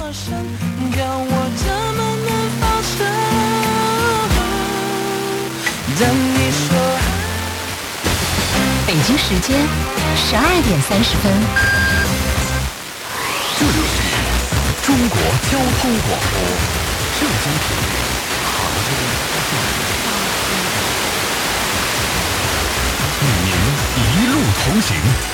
看我怎么能放手。等你说北京时间12:30。 这里是中国交通广播正经频率，与您一路同行。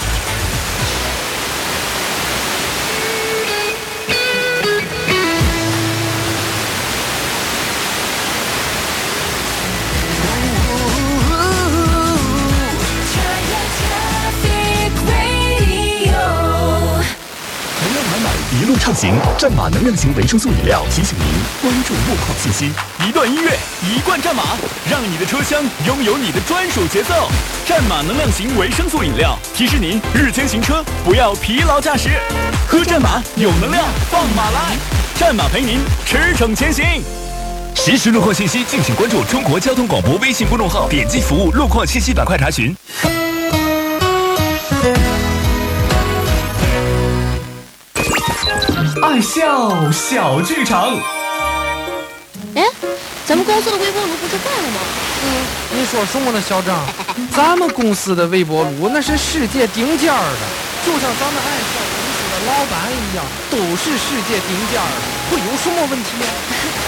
一路畅行，战马能量型维生素饮料提醒您关注路况信息。 一段音乐，一罐战马，让你的车厢拥有你的专属节奏。战马能量型维生素饮料提示您日间行车不要疲劳驾驶，喝战马有能量，放马来，战马陪您驰骋前行。 实时路况信息，敬请关注中国交通广播微信公众号，点击服务路况信息板块查询。 爱笑小剧场。 哎，咱们公司的微波炉不是坏了吗？ 你说什么呢，小张？咱们公司的微波炉那是世界顶尖的，就像咱们爱笑公司的老板一样，都是世界顶尖的，会有什么问题啊？